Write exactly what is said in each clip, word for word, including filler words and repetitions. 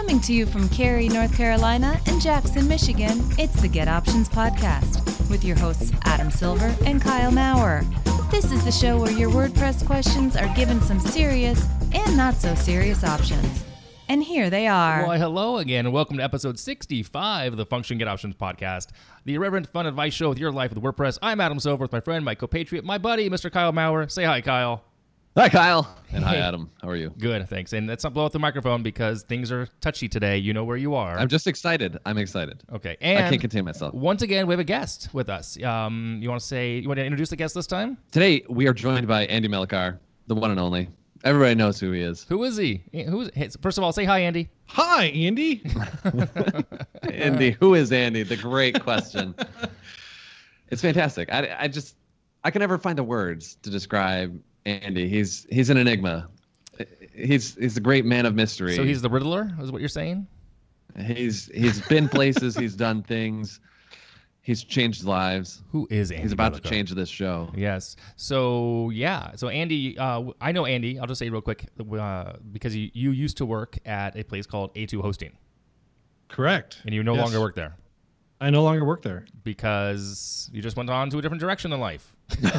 Coming to you from Cary, North Carolina and Jackson, Michigan, it's the Get Options Podcast with your hosts Adam Silver and Kyle Maurer. This is the show where your WordPress questions are given some serious and not so serious options. And here they are. Well, hello again, and welcome to episode sixty-five of the Function Get Options Podcast, the irreverent fun advice show with your life with WordPress. I'm Adam Silver with my friend, my compatriot, my buddy, Mister Kyle Maurer. Say hi, Kyle. Hi, Kyle. And hi, Adam. How are you? Good, thanks. And let's not blow up the microphone because things are touchy today. You know where you are. I'm just excited. I'm excited. Okay. And I can't contain myself. Once again, we have a guest with us. Um, you want to say, you want to introduce the guest this time? Today, we are joined by Andy Mellicar, the one and only. Everybody knows who he is. Who is he? Who is? First of all, say hi, Andy. Hi, Andy. Andy, who is Andy? The great question. It's fantastic. I, I just, I can never find the words to describe Andy. He's he's an enigma. He's he's a great man of mystery. So he's the Riddler, is what you're saying? He's he's been places. He's done things. He's changed lives. Who is Andy? He's about Mellicar? to change this show. Yes. So yeah. So Andy, uh, I know Andy. I'll just say real quick uh, because you, you used to work at a place called A two Hosting, Correct. and you no Yes. longer work there I no longer work there. because you just went on to a different direction in life.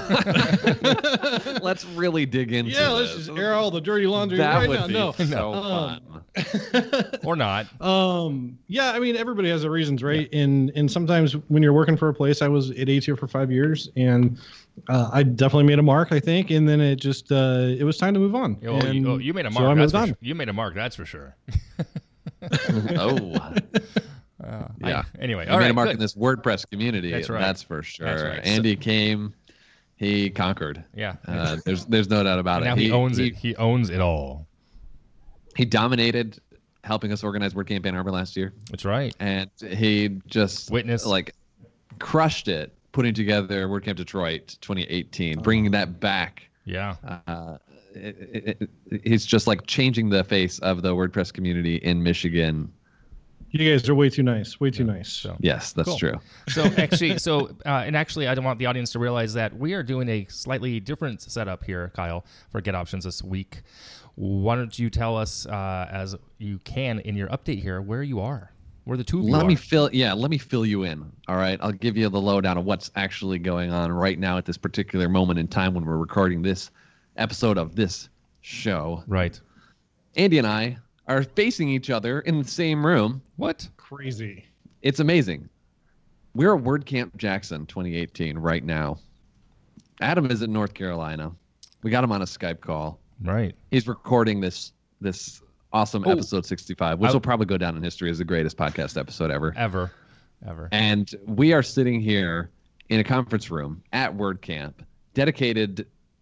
Let's really dig into Yeah, let's this. just air all the dirty laundry That right would now. be No. so Um, fun. Or not. Um, yeah, I mean, everybody has their reasons, right? Yeah. And and sometimes when you're working for a place, I was at A T O for five years, and uh, I definitely made a mark, I think, and then it just uh, it was time to move on. Oh, and you, oh, you made a so mark. I that's moved for on. sure. You made a mark. That's for sure. Oh. Uh, Yeah. I, anyway, You all made right. a mark good. in this WordPress community. That's right. That's for sure. That's right. Andy came, he conquered. Yeah. Uh, there's there's no doubt about And it. now he, owns it. He owns it all. He dominated helping us organize WordCamp Ann Arbor last year, That's right. and he just Witness. like crushed it, putting together WordCamp Detroit twenty eighteen, bringing that back. Yeah. Uh, it, it, it, he's just like changing the face of the WordPress community in Michigan. You guys are way too nice. Way too nice. So. Yes, that's Cool. true. So actually, so uh, and actually, I don't want the audience to realize that we are doing a slightly different setup here, Kyle, for Get Options this week. Why don't you tell us, uh, as you can in your update here, where you are, where the two of you Let are? me fill, yeah, let me fill you in. All right, I'll give you the lowdown of what's actually going on right now at this particular moment in time when we're recording this episode of this show. Right. Andy and I are facing each other in the same room. What? Crazy. It's amazing. We're at WordCamp Jackson twenty eighteen right now. Adam is in North Carolina. We got him on a Skype call. Right. He's recording this this awesome Oh. episode sixty-five, which I- will probably go down in history as the greatest podcast episode ever. Ever. Ever. And we are sitting here in a conference room at WordCamp, dedicated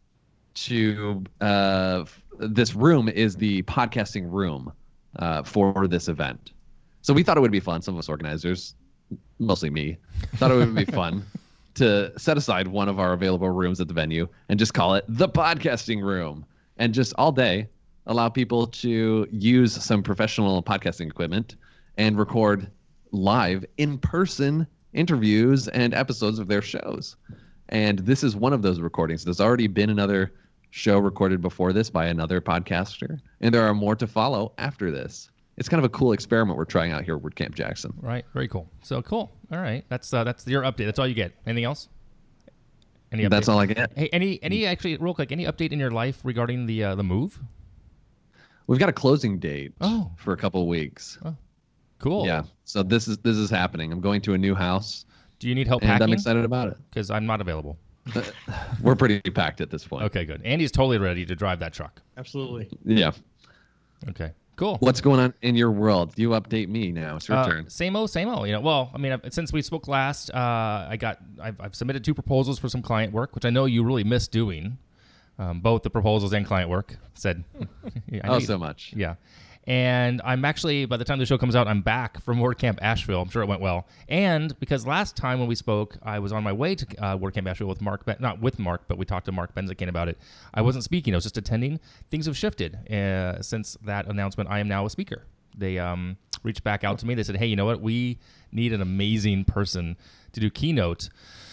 to uh, f- this room is the podcasting room uh, for this event. So we thought it would be fun. Some of us organizers, mostly me, thought it would be fun to set aside one of our available rooms at the venue and just call it the podcasting room, and just all day allow people to use some professional podcasting equipment and record live in-person interviews and episodes of their shows. And this is one of those recordings. There's already been another show recorded before this by another podcaster, and there are more to follow after this. It's kind of a cool experiment we're trying out here at WordCamp Jackson. Right. Very cool. So cool. All right. That's uh, that's your update. That's all you get. Anything else? Any update? That's all I get. Hey, any any actually real quick, any update in your life regarding the uh, the move? We've got a closing date Oh. for a couple of weeks. Cool. Yeah. So this is this is happening. I'm going to a new house, Do you need help and I'm packing? excited about it. Because I'm not available. We're pretty packed at this point. Okay, good. Andy's totally ready to drive that truck. Absolutely. Yeah. Okay, cool. What's going on in your world? You update me now. It's your Uh, turn. same old, same old. You know, well, I mean, I've- since we spoke last, uh, I got, I've, I've submitted two proposals for some client work, which I know you really miss doing. Um, both the proposals and client work. Said, I Oh, know you- so much. yeah. And I'm actually, by the time the show comes out, I'm back from WordCamp Asheville. I'm sure it went well. And because last time when we spoke, I was on my way to uh, WordCamp Asheville with Mark, Ben- not with Mark, but we talked to Mark Benzikin about it. I wasn't speaking. I was just attending. Things have shifted uh, since that announcement. I am now a speaker. They um, reached back out to me. They said, hey, you know what? We need an amazing person to do keynote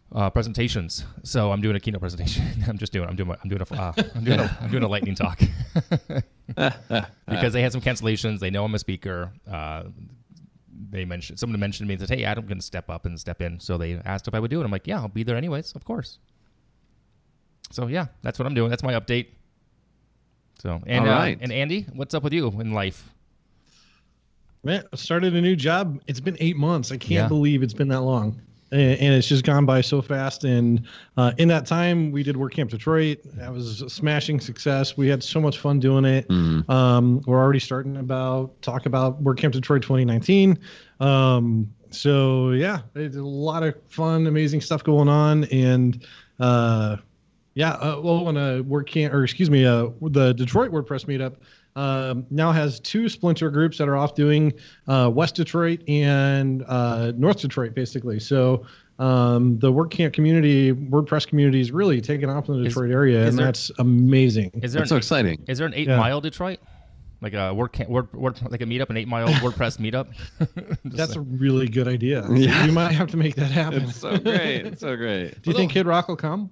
uh, presentations. So I'm doing a keynote presentation. I'm just doing. I'm doing. I'm doing a. Uh, I'm doing a. I'm doing a lightning talk because they had some cancellations. They know I'm a speaker. Uh, they mentioned someone mentioned to me and said, "Hey, Adam can step up and step in." So they asked if I would do it. I'm like, "Yeah, I'll be there anyways, of course." So yeah, that's what I'm doing. That's my update. So and All right. uh, and Andy, what's up with you in life? Man, I started a new job. It's been eight months. I can't Yeah. believe it's been that long. And, and it's just gone by so fast. And uh, in that time, we did WordCamp Detroit. That was a smashing success. We had so much fun doing it. Mm. Um, we're already starting about talk about WordCamp Detroit twenty nineteen. Um, so yeah, it's a lot of fun, amazing stuff going on. And uh, yeah, uh, well, when a WordCamp, or excuse me, uh, the Detroit WordPress meetup um, now has two splinter groups that are off doing uh, West Detroit and uh, North Detroit, basically. So um, the WordCamp community, WordPress community is really taking off in the Is- Detroit area, is and there- that's amazing. Is there That's an, so exciting. Is there an eight Yeah. mile Detroit? Like a word, word, word like a meetup, an eight mile WordPress meetup. Just That's a like- really good idea. Yeah. We might have to make that happen. It's so great. It's so great. Do you think Kid Rock will come?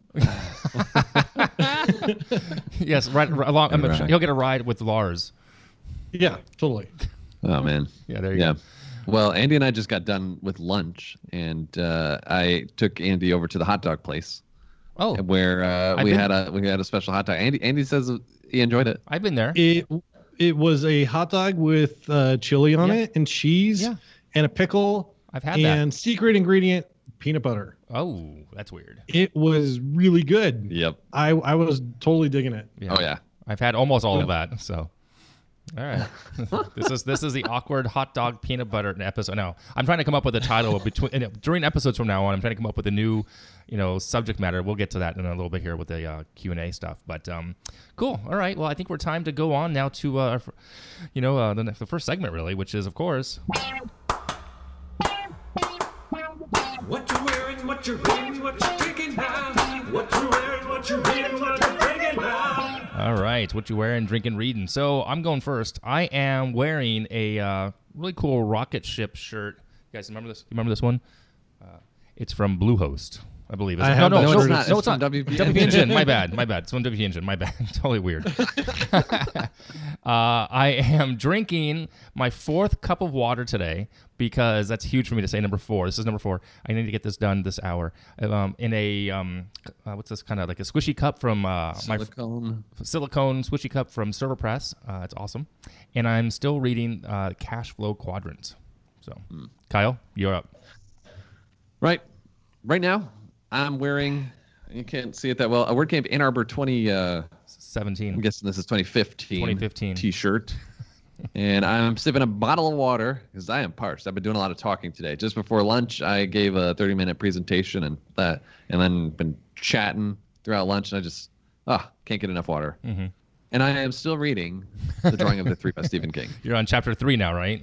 yes, right, right along. I'm Right. he'll get a ride with Lars. Yeah, totally. Oh man. Yeah, there you Yeah. go. Well, Andy and I just got done with lunch, and uh, I took Andy over to the hot dog place Oh, where uh, I've we been- had a we had a special hot dog. Andy Andy says he enjoyed it. I've been there. It it was a hot dog with uh, chili on Yeah. it and cheese Yeah. and a pickle I've had and secret ingredient peanut butter. that. Oh, that's weird. It was really good. Yep. I I was totally digging it. Yeah. Oh yeah. I've had almost all of that. So, all right. this is this is the awkward hot dog peanut butter episode. No, I'm trying to come up with a title between and during episodes from now on. I'm trying to come up with a new, you know, subject matter. We'll get to that in a little bit here with the uh, Q and A stuff. But um, cool. All right. Well, I think we're time to go on now to, uh, our fir- you know, uh, the, the first segment really, which is of course. What you wearing, what you reading, what you drinking now? What you wearing, what you reading, what you drinking now? All right, what you wearing, drinking, reading. So I'm going first. I am wearing a uh, really cool rocket ship shirt. You guys remember this? You remember this one? Uh, it's from Bluehost, I believe. Is I it? have no, no, not no, heard no, it. it's It's from not. W P W P Engine. My bad. My bad. It's from W P Engine. My bad. Totally weird. uh, I am drinking my fourth cup of water today because that's huge for me to say number four. This is number four. I need to get this done this hour. Um, in a um, uh, what's this kind of like a squishy cup from uh, my Silicone. silicone swishy cup from Serverpress. Uh, it's awesome. And I'm still reading uh, Cash Flow Quadrant. So, Kyle, you're up. Right. Right now, I'm wearing. You can't see it that well. A WordCamp Ann Arbor twenty. Uh, I'm seventeen. guessing this is twenty fifteen. twenty fifteen. T-shirt. And I'm sipping a bottle of water because I am parched. I've been doing a lot of talking today. Just before lunch, I gave a thirty minute presentation and that, and then been chatting throughout lunch, and I just ah can't get enough water. Mhm. And I am still reading The Drawing of the Three by Stephen King. You're on chapter three now, right?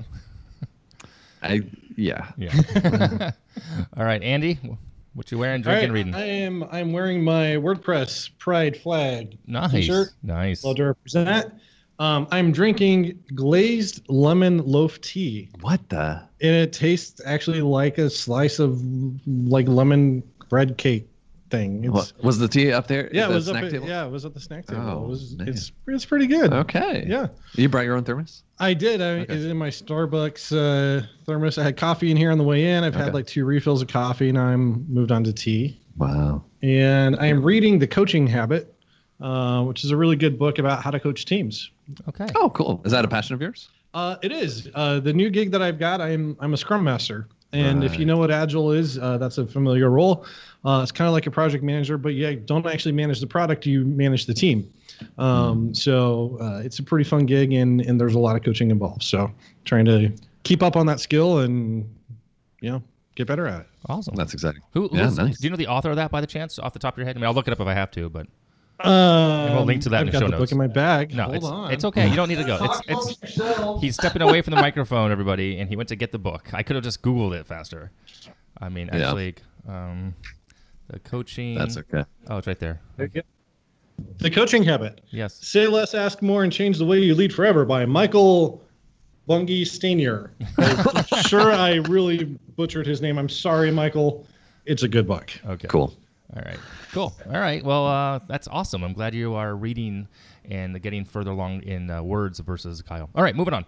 I yeah. Yeah. All right, Andy, what you wearing, All drinking, right, reading? I am I'm wearing my WordPress Pride flag Nice. t-shirt. Nice. Love to represent. Um, I'm drinking glazed lemon loaf tea, What the? and it tastes actually like a slice of like lemon bread cake thing. It's, What, was the tea up there? yeah, at it the was up snack at, table? yeah, it was at the snack table. Oh, it was, man. it's it's pretty good. Okay. Yeah, You brought your own thermos? I did. I Okay. it's in my Starbucks uh, thermos. I had coffee in here on the way in. I've Okay. had like two refills of coffee. Now I'm moved on to tea. Wow. And I am reading The Coaching Habit, uh, which is a really good book about how to coach teams. Okay. Oh, cool. Is that a passion of yours? Uh, it is. Uh, the new gig that I've got, I'm I'm a Scrum Master. And if you Right. know what Agile is, uh, that's a familiar role. Uh, it's kind of like a project manager, but yeah, don't actually manage the product, you manage the team. Um, Hmm. So uh, it's a pretty fun gig, and, and there's a lot of coaching involved. So trying to keep up on that skill and, you know, get better at it. Awesome. That's exciting. Who, Yeah, who's, nice. Do you know the author of that by the chance, off the top of your head? I mean, I'll look it up if I have to, but Um, we'll link to that I've in the got show the notes. book in my bag. no, Hold it's, on. it's okay. You don't need to go. It's it's. He's stepping away from the microphone, everybody, and he went to get the book. I could have just Googled it faster. I mean, Yeah. actually, um, the coaching. That's okay. Oh, it's right there. The Coaching Habit. Yes. Say less, ask more, and change the way you lead forever by Michael Bungie Stanier. I'm sure I really butchered his name. I'm sorry, Michael. it's a good book. Okay. Cool. All right. Cool. All right. Well, uh, that's awesome. I'm glad you are reading and getting further along in uh, words versus Kyle. All right, moving on.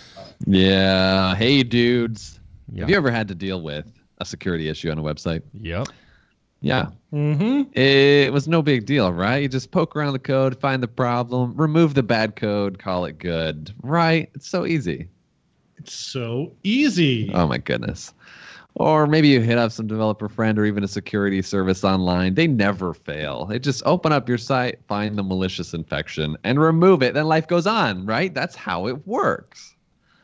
Yeah. Hey, dudes. Yeah. Have you ever had to deal with a security issue on a website? Yep. Yeah. Mm-hmm. It was no big deal, right? You just poke around the code, find the problem, remove the bad code, call it good, right? It's so easy. It's so easy. Oh, my goodness. Or maybe you hit up some developer friend or even a security service online. They never fail. They just open up your site, find the malicious infection, and remove it. Then life goes on, right? That's how it works.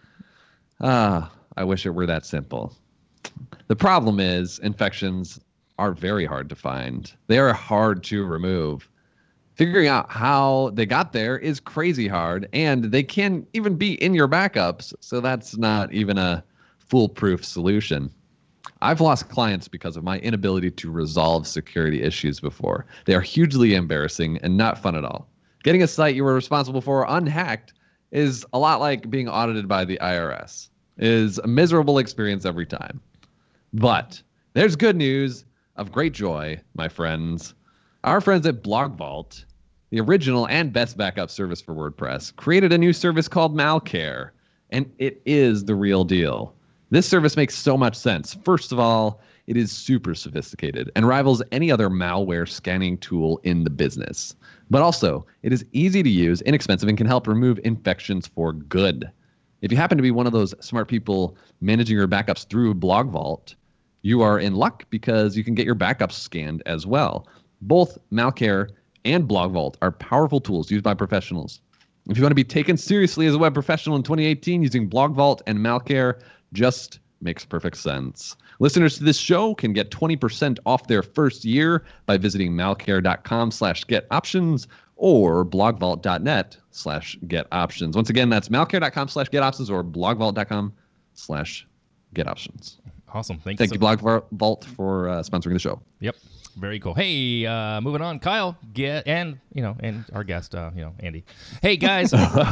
Ah, I wish it were that simple. The problem is infections are very hard to find. They are hard to remove. Figuring out how they got there is crazy hard, and they can even be in your backups, so that's not even a foolproof solution. I've lost clients because of my inability to resolve security issues before. They are hugely embarrassing and not fun at all. Getting a site you were responsible for unhacked is a lot like being audited by the I R S. It is a miserable experience every time. But there's good news of great joy, my friends. Our friends at BlogVault, the original and best backup service for WordPress, created a new service called Malcare, and it is the real deal. This service makes so much sense. First of all, it is super sophisticated and rivals any other malware scanning tool in the business. But also, it is easy to use, inexpensive, and can help remove infections for good. If you happen to be one of those smart people managing your backups through BlogVault, you are in luck because you can get your backups scanned as well. Both Malcare and BlogVault are powerful tools used by professionals. If you want to be taken seriously as a web professional in twenty eighteen, using BlogVault and Malcare just makes perfect sense. Listeners to this show can get twenty percent off their first year by visiting malcare.com slash get options or blogvault.net slash get options. Once again, that's malcare.com slash get options or blogvault.com slash get options. Awesome. Thank, Thank you. you, so- BlogVault, for uh, sponsoring the show. Yep. Very cool. Hey, uh, moving on, Kyle, get and you know, and our guest, uh, you know, Andy. Hey guys,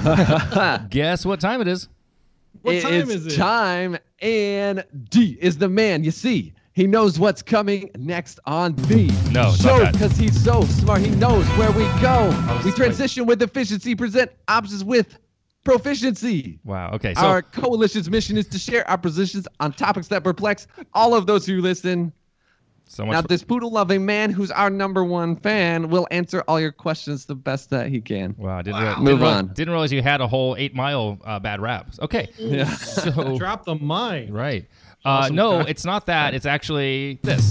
guess what time it is? What It time is is it? time, and D is the man. You see, he knows what's coming next on the No, it's not show that. because he's so smart. He knows where we go. was We like- transition with efficiency, present options with proficiency. Wow. Okay. So Our coalition's mission is to share our positions on topics that perplex all of those who listen. so much. Now, for- this poodle-loving man, who's our number one fan, will answer all your questions the best that he can. wow. I didn't, Wow. realize, Move didn't, realize, on. didn't realize you had a whole eight mile uh, bad raps. Okay. Yeah. So Drop the mic. right. Uh, Awesome. no, it's not that. It's actually this.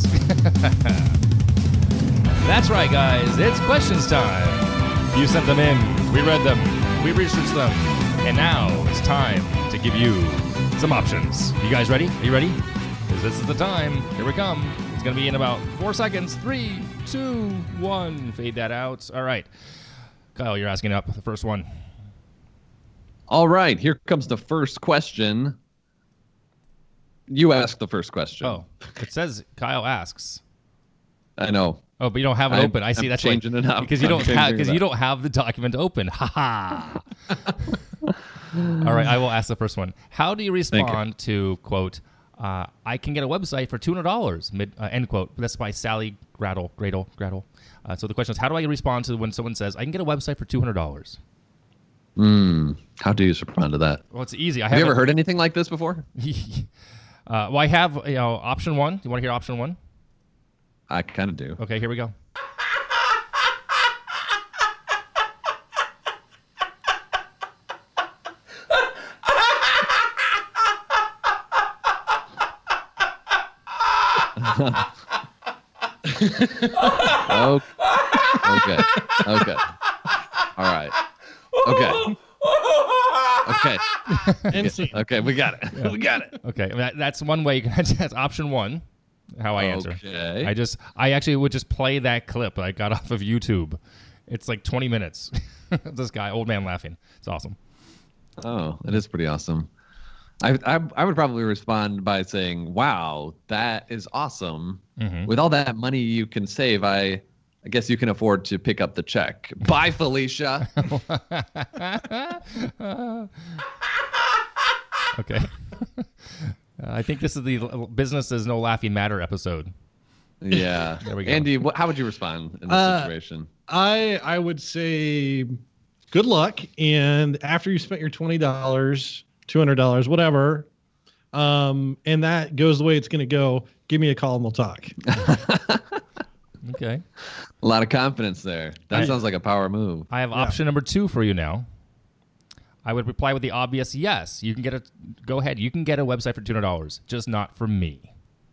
That's right, guys. It's questions time. You sent them in. We read them. We researched them. And now it's time to give you some options. You guys ready? Are you ready? Because this is the time. Here we come. It's going to be in about four seconds. Three, two, one. Fade that out. All right. Kyle, you're asking up the first one. All right, here comes the first question. You ask the first question. Oh, it says Kyle asks. I know. Oh, but you don't have it I'm- open. I see. I'm That's changing why, it up. because you I'm don't have changing because it you up. don't have the document open. Ha ha. All right, I will ask the first one. How do you respond to quote? Uh, I can get a website for two hundred dollars. Mid uh, end quote. That's by Sally Gradle. Gradle. Gradle. Uh, so the question is, how do I respond to when someone says I can get a website for two hundred dollars? Hmm. How do you respond to that? Well, it's easy. I Have you ever haven't- heard anything like this before? uh, well, I have. You know, option one. Do you want to hear option one? I kind of do. Okay, here we go. Oh, okay. Okay. All right. Okay. Okay. And scene. Okay. We got it. We got it. Okay, I mean, that, that's one way you can. That's option one. How I answer. Okay. I just, I actually would just play that clip I got off of YouTube. It's like twenty minutes. This guy, old man, laughing. It's awesome. Oh, that is pretty awesome. I, I I would probably respond by saying, "Wow, that is awesome. Mhm. With all that money you can save, I I guess you can afford to pick up the check. Bye, Felicia." Okay. Uh, I think this is the l- business is no laughing matter episode. Yeah. There we go. Andy, what, how would you respond in this Uh, situation? I I would say good luck. And after you spent your twenty dollars, two hundred dollars, whatever, um, and that goes the way it's going to go, give me a call and we'll talk. Okay. A lot of confidence there. That I- sounds like a power move. I have option number two for you now. I would reply with the obvious yes. You can get a go ahead. You can get a website for two hundred dollars, just not from me.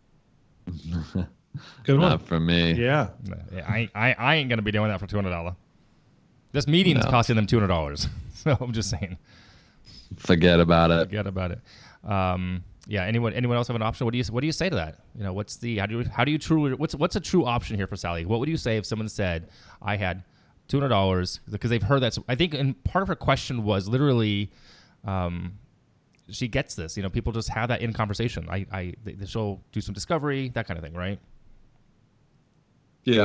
Good one. Not for me. Yeah. I I, I ain't gonna be doing that for two hundred dollars. This meeting's No. costing them two hundred dollars. So I'm just saying, Forget about it. forget about it. Um, yeah. Anyone anyone else have an option? What do you what do you say to that? You know, what's the how do you how do you truly what's what's a true option here for Sally? What would you say if someone said I had two hundred dollars because they've heard that? I think, and part of her question was literally, um, she gets this. You know, people just have that in conversation. I I they, she'll do some discovery, that kind of thing, right? Yeah.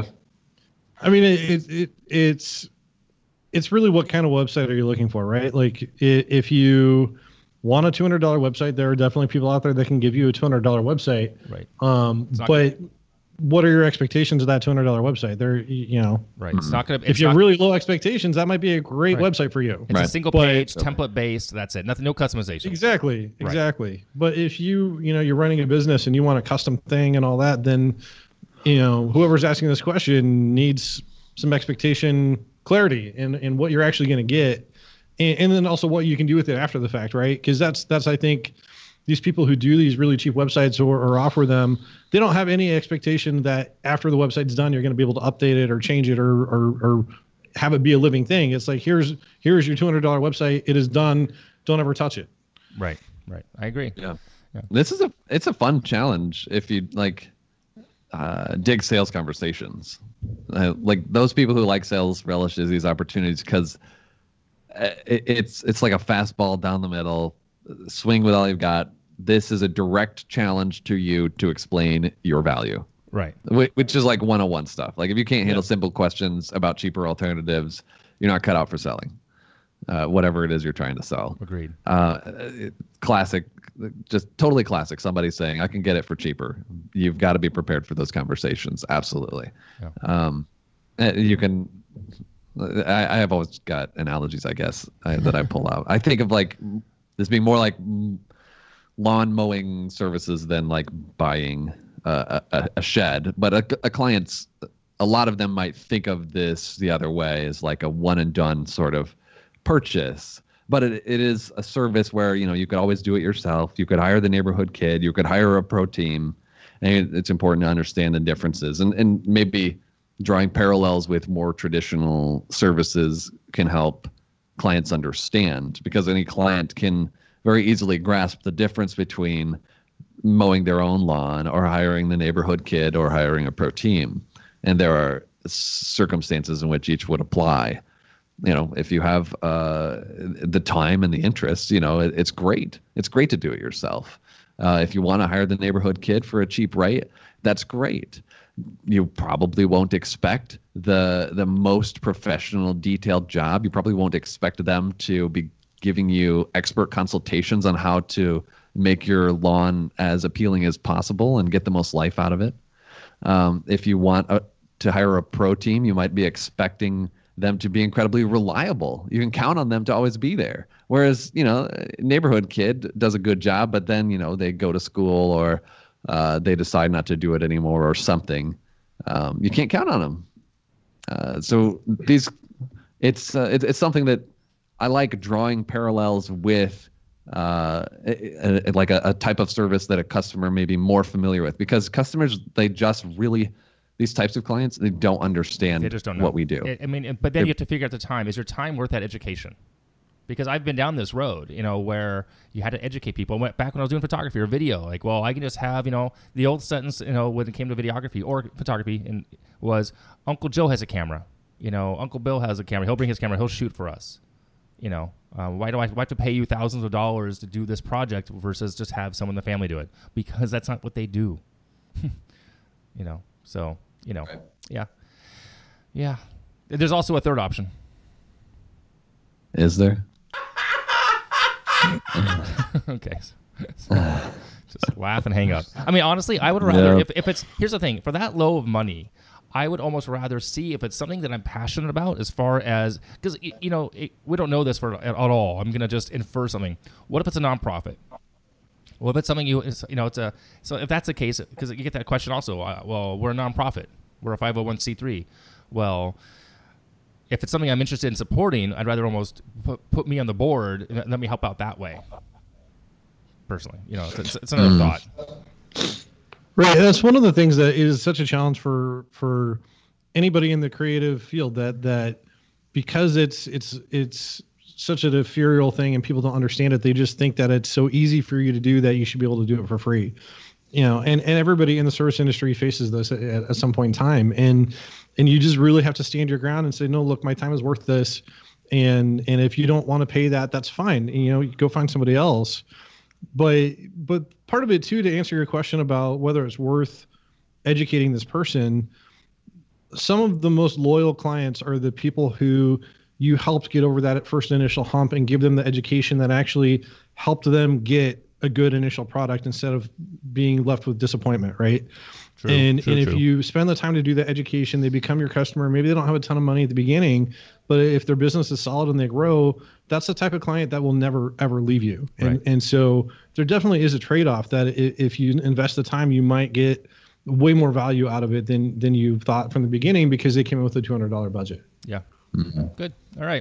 I mean, it, it, it it's it's really what kind of website are you looking for, right? Like i- if you want a two hundred dollars website, there are definitely people out there that can give you a two hundred dollars website. Right. Um, It's not but what are your expectations of that two hundred dollars website? They're, you know, Right. It's not gonna. if it's you have not- really low expectations, that might be a great Right. website for you. It's a Right. single But- page, template based. That's it. Nothing. No customization. Exactly. Right. Exactly. But if you, you know, you're running a business and you want a custom thing and all that, then, you know, whoever's asking this question needs some expectation clarity in, in what you're actually going to get. And, and then also what you can do with it after the fact, right? Because that's, that's, I think, these people who do these really cheap websites or, or offer them, they don't have any expectation that after the website's done, you're going to be able to update it or change it or, or, or have it be a living thing. It's like, here's, here's your two hundred dollars website. It is done. Don't ever touch it. Right. Right. I agree. Yeah. Yeah. This is a it's a fun challenge if you like uh, dig sales conversations. Uh, like those people who like sales relish these opportunities because it, it's it's like a fastball down the middle, swing with all you've got. This is a direct challenge to you to explain your value, Right. whi- which is like one oh one stuff. Like if you can't handle simple questions about cheaper alternatives, you're not cut out for selling uh, whatever it is you're trying to sell. Agreed. Uh, it- classic, just totally classic. Somebody saying, I can get it for cheaper. You've got to be prepared for those conversations. Absolutely. Yeah. Um, uh, you can, I, I have always got analogies, I guess, I, that I pull out. I think of like this being more like mm, lawn mowing services than like buying uh, a, a shed. But a, a client's, a lot of them might think of this the other way as like a one and done sort of purchase. But it, it is a service where, you know, you could always do it yourself. You could hire the neighborhood kid. You could hire a pro team. And it's important to understand the differences. And, and maybe drawing parallels with more traditional services can help clients understand, because any client can very easily grasp the difference between mowing their own lawn or hiring the neighborhood kid or hiring a pro team. And there are circumstances in which each would apply. You know, if you have uh, the time and the interest, you know, it, it's great. It's great to do it yourself. Uh, if you want to hire the neighborhood kid for a cheap rate, that's great. You probably won't expect the the most professional, detailed job. You probably won't expect them to be giving you expert consultations on how to make your lawn as appealing as possible and get the most life out of it. Um, if you want a, to hire a pro team, you might be expecting them to be incredibly reliable. You can count on them to always be there. Whereas, you know, neighborhood kid does a good job, but then, you know, they go to school or uh, they decide not to do it anymore or something. Um, you can't count on them. Uh, so these, it's, uh, it, it's something that I like drawing parallels with uh, a, a, like a, a type of service that a customer may be more familiar with, because customers, they just really, these types of clients, they don't understand They just don't know what we do. I I mean, but then you have to figure out the time. Is your time worth that education? Because I've been down this road, you know, where you had to educate people. Went back when I was doing photography or video, like, well, I can just have, you know, the old sentence, you know, when it came to videography or photography, and was Uncle Joe has a camera, you know, Uncle Bill has a camera. He'll bring his camera. He'll shoot for us. You know, uh, why do I why have to pay you thousands of dollars to do this project versus just have someone in the family do it? Because that's not what they do. You know, so, you know, Right. yeah. Yeah. There's also a third option. Is there? Okay. So, Just laugh and hang up. I mean, honestly, I would rather Yeah. if, if it's here's the thing, for that low of money, I would almost rather see if it's something that I'm passionate about, as far as because you know it, we don't know this for at all. I'm gonna just infer something. What if it's a nonprofit? Well, if it's something you it's, you know it's a so if that's the case, because you get that question also. Uh, well, we're a nonprofit. We're a five oh one c three. Well, if it's something I'm interested in supporting, I'd rather almost put, put me on the board and let me help out that way. Personally, you know, it's, it's another thought. Right. That's one of the things that is such a challenge for for anybody in the creative field, that that because it's it's it's such an ethereal thing and people don't understand it, they just think that it's so easy for you to do that you should be able to do it for free. You know, and, and everybody in the service industry faces this at, at some point in time. And and you just really have to stand your ground and say, no, look, my time is worth this. And and if you don't want to pay that, that's fine. You know, you go find somebody else. But but part of it too, to answer your question about whether it's worth educating this person, some of the most loyal clients are the people who you helped get over that first initial hump and give them the education that actually helped them get a good initial product instead of being left with disappointment, right? True, and true, and if true. you spend the time to do the education, they become your customer. Maybe they don't have a ton of money at the beginning, but if their business is solid and they grow, that's the type of client that will never, ever leave you. And Right. and so there definitely is a trade-off that i- if you invest the time, you might get way more value out of it than than you thought from the beginning, because they came in with a two hundred dollars budget. Yeah. Good. All right.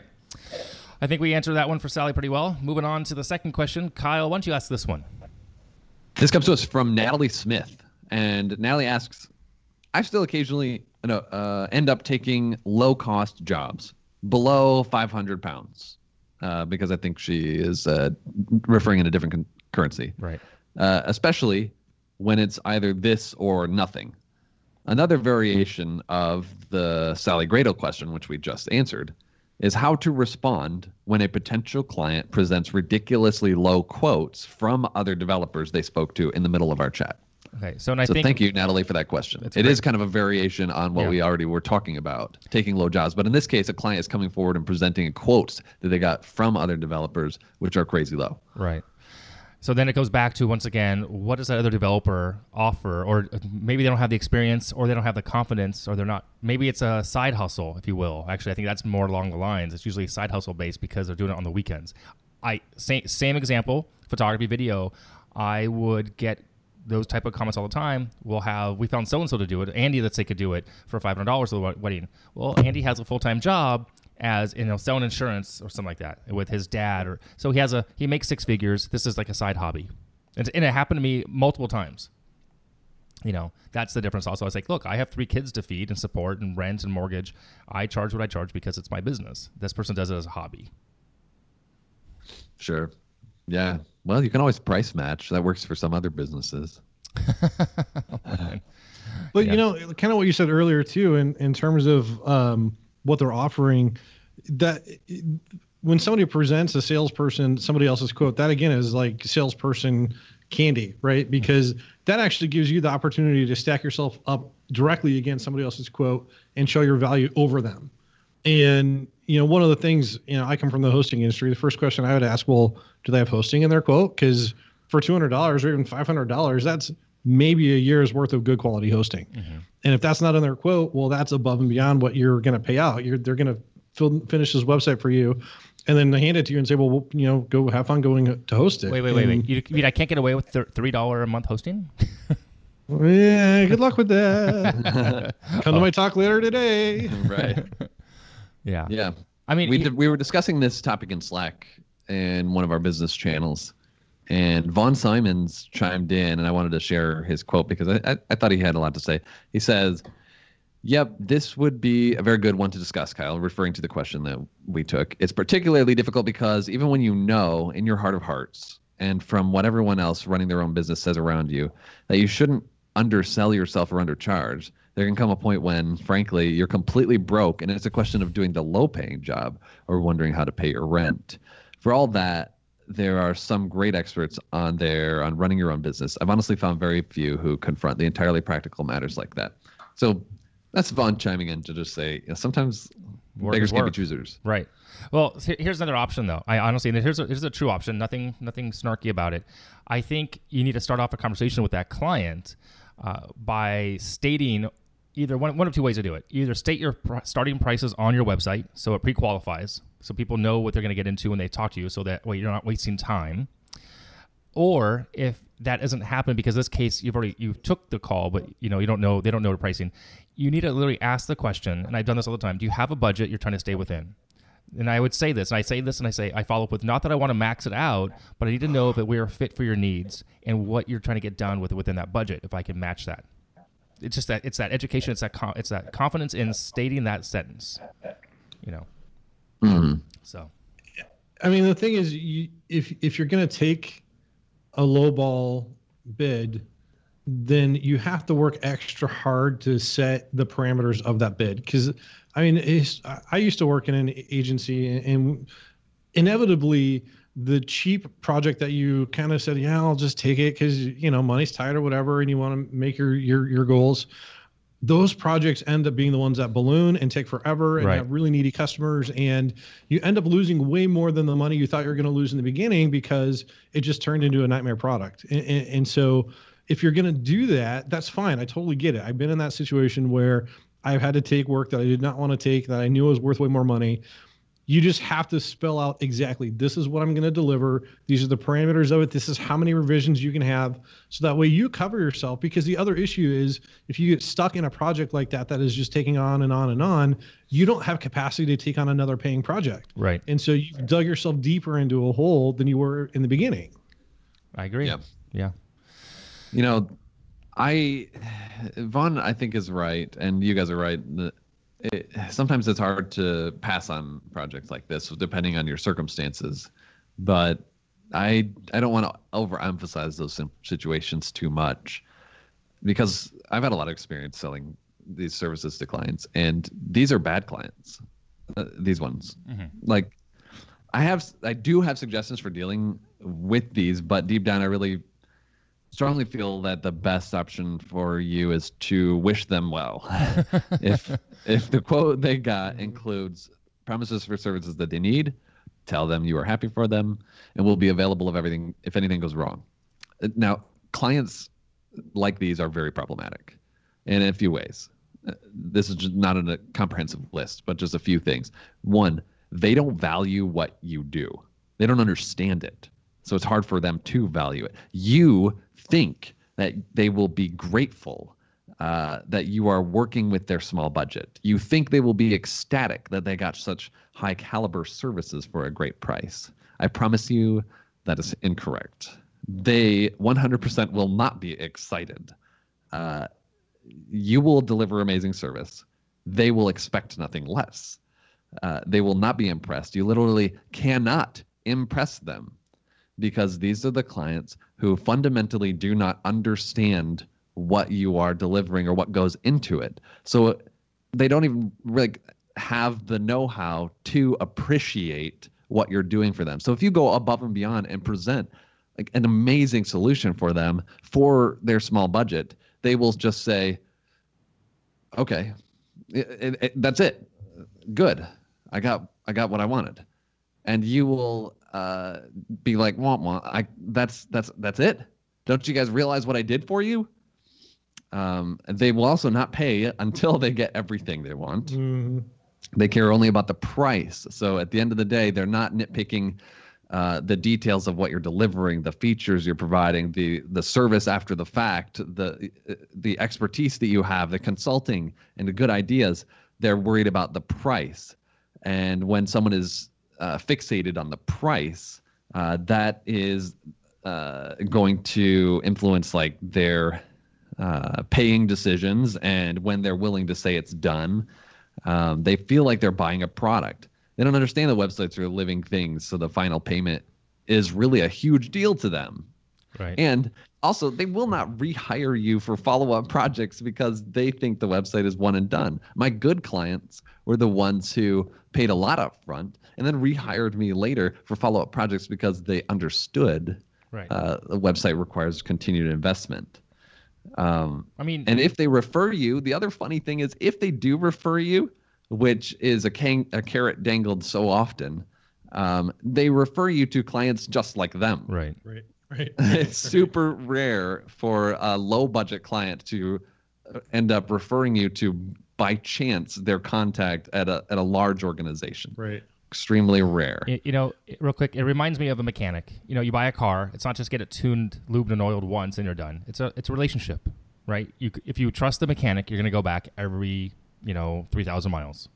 I think we answered that one for Sally pretty well. Moving on to the second question. Kyle, why don't you ask this one? This comes to us from Natalie Smith, and Natalie asks, I still occasionally no, uh, end up taking low-cost jobs below five hundred pounds, uh, because I think she is uh, referring in a different con- currency, Right. uh, especially when it's either this or nothing. Another variation of the Sally Grado question, which we just answered, is how to respond when a potential client presents ridiculously low quotes from other developers they spoke to in the middle of our chat. Okay. So, and I So think thank you, Natalie, for that question. That's It great. is kind of a variation on what Yeah. we already were talking about, taking low jobs. But in this case, a client is coming forward and presenting quotes that they got from other developers, which are crazy low. Right. So then it goes back to, once again, what does that other developer offer? Or maybe they don't have the experience, or they don't have the confidence, or they're not. Maybe it's a side hustle, if you will. Actually, I think that's more along the lines. It's usually side hustle based because they're doing it on the weekends. I same, same example, photography, video. I would get those type of comments all the time. We'll have, we found so-and-so to do it. Andy, let's say, could do it for five hundred dollars for the wed- wedding. Well, Andy has a full-time job as, you know, selling insurance or something like that with his dad. Or so he has a, he makes six figures. This is like a side hobby. And, and it happened to me multiple times. You know, that's the difference also. I was like, look, I have three kids to feed and support and rent and mortgage. I charge what I charge because it's my business. This person does it as a hobby. Sure. Yeah. Well, you can always price match. That works for some other businesses. But Yeah. you know, kind of what you said earlier too, in, in terms of um, what they're offering, that when somebody presents a salesperson somebody else's quote, that again is like salesperson candy, right? Because that actually gives you the opportunity to stack yourself up directly against somebody else's quote and show your value over them. And, you know, one of the things, you know, I come from the hosting industry. The first question I would ask, well, do they have hosting in their quote? Because for two hundred dollars or even five hundred dollars, that's maybe a year's worth of good quality hosting. Mm-hmm. And if that's not in their quote, well, that's above and beyond what you're going to pay out. You're, they're going to fill, finish this website for you and then they hand it to you and say, well, well, you know, go have fun going to host it. Wait, wait, wait, wait. And, You, you mean I can't get away with th- three dollars a month hosting? Yeah, good luck with that. Come to my talk later today. Right. Yeah. Yeah. I mean, we he- did, we were discussing this topic in Slack in one of our business channels, and Vaughn Simons chimed in, and I wanted to share his quote because I, I, I thought he had a lot to say. He says, yep, this would be a very good one to discuss, Kyle, referring to the question that we took. It's particularly difficult because even when you know in your heart of hearts and from what everyone else running their own business says around you that you shouldn't undersell yourself or undercharge, there can come a point when, frankly, you're completely broke and it's a question of doing the low-paying job or wondering how to pay your rent. For all that, there are some great experts on there on running your own business. I've honestly found very few who confront the entirely practical matters like that. So that's Vaughn chiming in to just say, you know, sometimes Work beggars is can't be work. choosers. Right. Well, here- here's another option, though. I honestly, and here's a, here's a true option. Nothing, nothing snarky about it. I think you need to start off a conversation with that client uh, by stating either one, one of two ways to do it. Either state your pr- starting prices on your website, so it pre-qualifies, so people know what they're going to get into when they talk to you, so that way you're not wasting time. Or if that doesn't happen, because this case you've already you took the call, but you know you don't know they don't know the pricing. You need to literally ask the question, and I've done this all the time. Do you have a budget you're trying to stay within? And I would say this, and I say this, and I say I follow up with not that I want to max it out, but I need to know if we're fit for your needs and what you're trying to get done with within that budget. If I can match that, it's just that it's that education, it's that com- it's that confidence in stating that sentence. You know, Mm-hmm. so I mean, the thing is, you, if if you're going to take a lowball bid, then you have to work extra hard to set the parameters of that bid. Because, I mean, it's, I used to work in an agency, and, and inevitably, the cheap project that you kind of said, yeah, I'll just take it because, you know, money's tight or whatever, and you want to make your your your goals. Those projects end up being the ones that balloon and take forever and Right. have really needy customers. And you end up losing way more than the money you thought you were going to lose in the beginning because it just turned into a nightmare product. And, and, and so if you're going to do that, that's fine. I totally get it. I've been in that situation where I've had to take work that I did not want to take, that I knew was worth way more money. You just have to spell out exactly, this is what I'm going to deliver. These are the parameters of it. This is how many revisions you can have. So that way you cover yourself, because the other issue is if you get stuck in a project like that, that is just taking on and on and on, you don't have capacity to take on another paying project. right. And so you've dug yourself deeper into a hole than you were in the beginning. I agree. Yeah. Yeah. You know, I Vaughn, I think, is right, and you guys are right. The- It, sometimes it's hard to pass on projects like this, depending on your circumstances. But I I don't want to overemphasize those sim- situations too much, because I've had a lot of experience selling these services to clients, and these are bad clients. Uh, these ones, Mhm. like I have, I do have suggestions for dealing with these, but deep down, I really strongly feel that the best option for you is to wish them well. if if the quote they got includes promises for services that they need, tell them you are happy for them and will be available if everything if anything goes wrong. Now, clients like these are very problematic in a few ways. This is just not in a comprehensive list, but just a few things. One, they don't value what you do. They don't understand it. So it's hard for them to value it. You think that they will be grateful uh, that you are working with their small budget. You think they will be ecstatic that they got such high caliber services for a great price. I promise you that is incorrect. They one hundred percent will not be excited. Uh, you will deliver amazing service. They will expect nothing less. Uh, they will not be impressed. You literally cannot impress them, because these are the clients who fundamentally do not understand what you are delivering or what goes into it. So they don't even really have the know-how to appreciate what you're doing for them. So if you go above and beyond and present like an amazing solution for them for their small budget, they will just say, okay, it, it, it, that's it. Good. I got I got what I wanted. And you will uh, be like, wah, wah, I that's that's that's it. Don't you guys realize what I did for you? Um, they will also not pay until they get everything they want. Mm-hmm. They care only about the price. So at the end of the day, they're not nitpicking uh, the details of what you're delivering, the features you're providing, the the service after the fact, the the expertise that you have, the consulting, and the good ideas. They're worried about the price. And when someone is uh, fixated on the price, uh, that is uh, going to influence like their uh, paying decisions. And when they're willing to say it's done, um, they feel like they're buying a product. They don't understand that websites are living things, so the final payment is really a huge deal to them. Right. And also, they will not rehire you for follow-up projects because they think the website is one and done. My good clients were the ones who paid a lot up front and then rehired me later for follow-up projects because they understood Right. uh, the website requires continued investment. Um, I mean, and if they refer you, the other funny thing is if they do refer you, which is a, can- a carrot dangled so often. Um, they refer you to clients just like them. Right. Right. Right. It's super rare for a low budget client to end up referring you to, by chance, their contact at a at a large organization. Right. Extremely rare. It- you know, it- real quick, it reminds me of a mechanic. You know, you buy a car. It's not just get it tuned, lubed, and oiled once and you're done. It's a it's a relationship, right? You c- if you trust the mechanic, you're gonna go back every you know three thousand miles.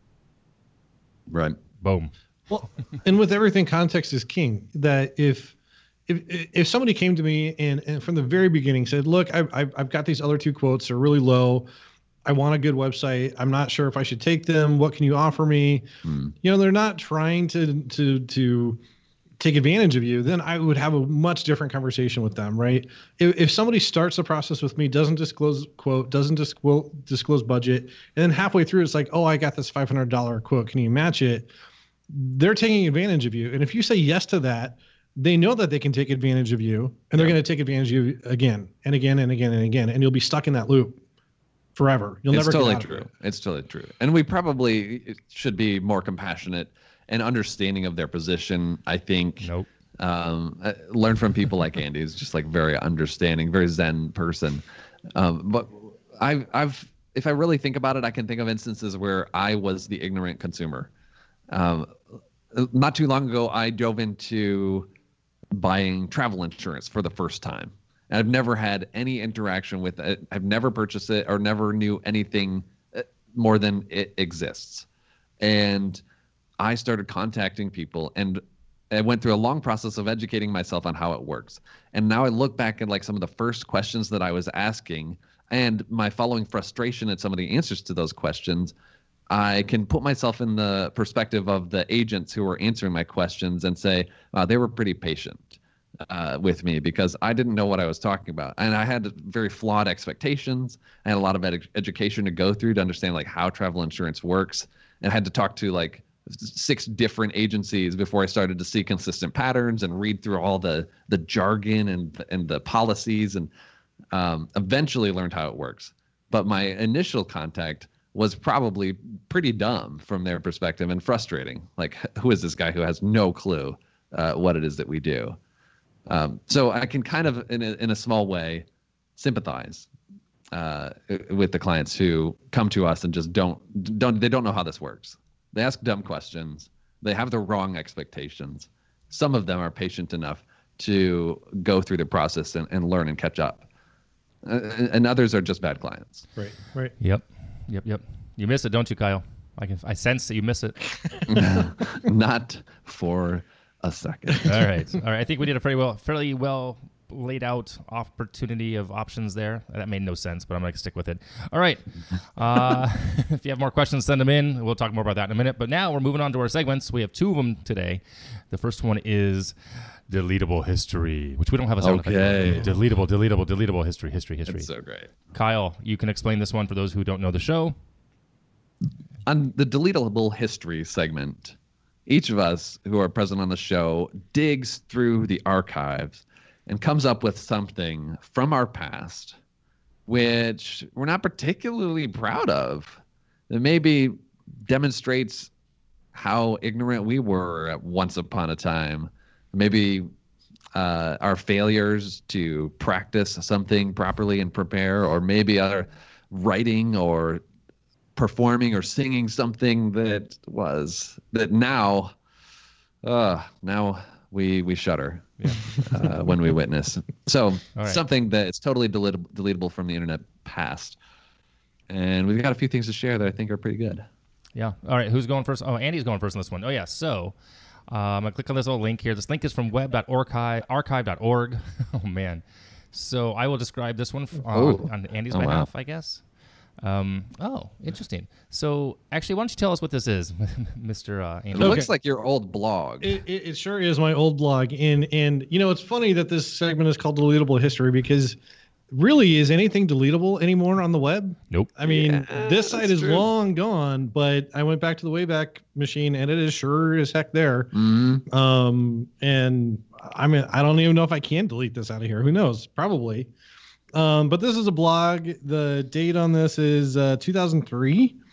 Right. Boom. Well, and with everything, context is king. That if if if somebody came to me and, and from the very beginning said, look, I've, I've I've got these other two quotes, they're really low. I want a good website. I'm not sure if I should take them. What can you offer me? Hmm. You know, they're not trying to to to take advantage of you. Then I would have a much different conversation with them, right? If, if somebody starts the process with me, doesn't disclose quote, doesn't disclose disclose budget, and then halfway through it's like, oh, I got this five hundred dollars quote. Can you match it? They're taking advantage of you. And if you say yes to that, they know that they can take advantage of you, and they're going to take advantage of you again and again and again and again, and you'll be stuck in that loop forever. You'll It's never totally get out of true. it. It's totally true. And we probably should be more compassionate and understanding of their position. I think. Nope. Um, uh, learn from people like Andy, who's just like very understanding, very Zen person. Um, but I've, I've, if I really think about it, I can think of instances where I was the ignorant consumer. Um, not too long ago, I dove into buying travel insurance for the first time. And I've never had any interaction with it. I've never purchased it or never knew anything more than it exists. And I started contacting people, and I went through a long process of educating myself on how it works. And now I look back at like some of the first questions that I was asking and my following frustration at some of the answers to those questions. I can put myself in the perspective of the agents who were answering my questions and say, wow, they were pretty patient uh, with me because I didn't know what I was talking about. And I had very flawed expectations. I had a lot of ed- education to go through to understand like how travel insurance works, and I had to talk to like six different agencies before I started to see consistent patterns and read through all the the jargon and and the policies, and um, eventually learned how it works. But my initial contact was probably pretty dumb from their perspective and frustrating. Like, who is this guy who has no clue uh, what it is that we do? Um, so I can kind of, in a, in a small way, sympathize uh, with the clients who come to us and just don't don't they don't know how this works. They ask dumb questions. They have the wrong expectations. Some of them are patient enough to go through the process and, and learn and catch up. Uh, and others are just bad clients. Right. Right. Yep. Yep. Yep. You miss it, don't you, Kyle? I can. I sense that you miss it. Not for a second. All right. All right. I think we did a pretty well, fairly well laid out opportunity of options there. That made no sense, but I'm going to stick with it. All right. Uh, if you have more questions, send them in. We'll talk more about that in a minute. But now we're moving on to our segments. We have two of them today. The first one is deletable history, which we don't have a sound Okay. effect. Deletable, deletable, deletable history, history, history. It's so great. Kyle, you can explain this one for those who don't know the show. On the deletable history segment, each of us who are present on the show digs through the archives and comes up with something from our past which we're not particularly proud of. It maybe demonstrates how ignorant we were at once upon a time. Maybe uh, our failures to practice something properly and prepare, or maybe our writing or performing or singing something that was that now, uh, now we we shudder Yeah. uh, when we witness. So right. something that is totally deletable, deletable from the internet past. And we've got a few things to share that I think are pretty good. Yeah. All right. Who's going first? Oh, Andy's going first on this one. Oh, yeah. So um, I'm going to click on this little link here. This link is from web dot archive dot org. Oh, man. So I will describe this one f- uh, Oh. on Andy's Oh, wow. behalf, I guess. Um, oh, interesting. So actually, why don't you tell us what this is, Mister Uh, It Andy? Okay. looks like your old blog. It, it, it sure is my old blog. And, and, you know, it's funny that this segment is called Deletable History, because really, is anything deletable anymore on the web? Nope. I mean, Yeah, this site that's is true. long gone, but I went back to the Wayback Machine and it is sure as heck there. Mhm. Um, and I mean, I don't even know if I can delete this out of here. Who knows? Probably. Um, but this is a blog. The date on this is uh, two thousand three.